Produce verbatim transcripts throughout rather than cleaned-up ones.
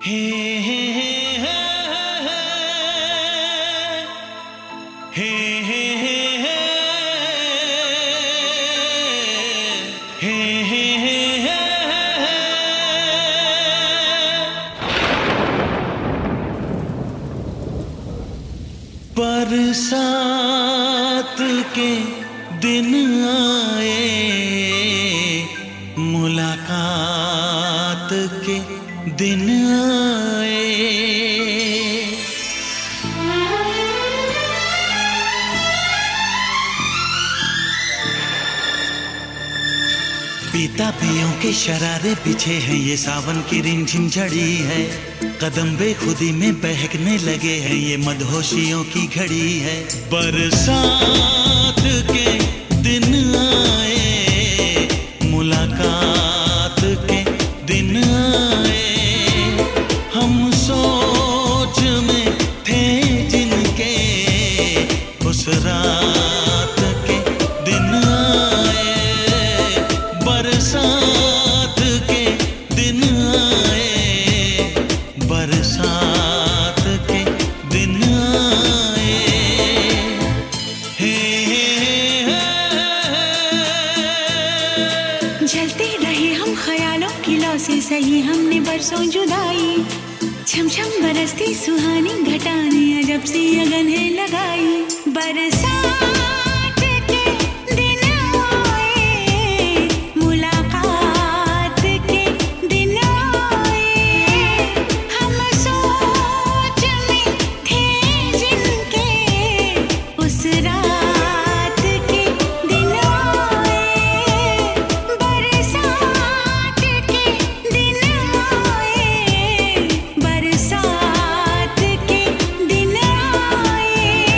हे हे हे हे हे हे हे हे बरसात के दिन आए, मुलाकात के दिन आए। पीता पियों के शरारे पीछे हैं, ये सावन की रिमझिम झड़ी है। कदम बेखुदी में बहकने लगे हैं, ये मदहोशियों की घड़ी है। बरसात के दिन आए, मुलाकात के दिन आए। हम सोच में थे जिनके, उस रात के दिन आए। बरसात के दिन आए, बरसात के दिन आए। हे जलते रहे हम ख्यालों की लौ से, सही हमने बरसों जुदाई। छम छम बरसती सुहानी घटाने, अजब सी अगन है लगाई। बरसात के दिन आए, मुलाकात के दिन आए। हम सोच में थे जिनके, उस रात के दिन आए। बरसात के दिन आए, बरसात के दिन आए।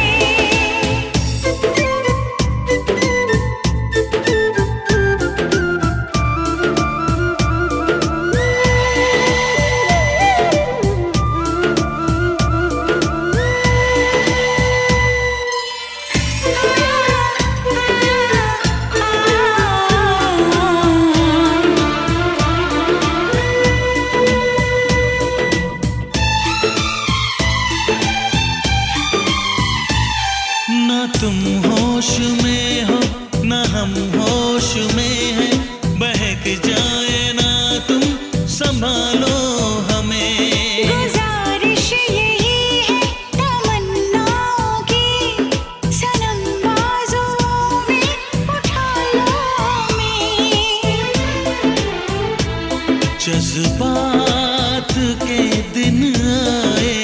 ना तुम होश में हो, ना हम होश में हैं। बहक जाए ना तुम, संभालो हमें। गुजारिश यही है तमन्नाओं की, सनम बाजुओं में उठा लो हमें। जज्बात के दिन आए,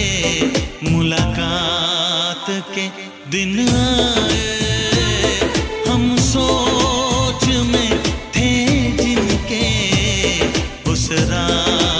मुलाकात के दिन आए। हम सोच में थे जिनके, उस रात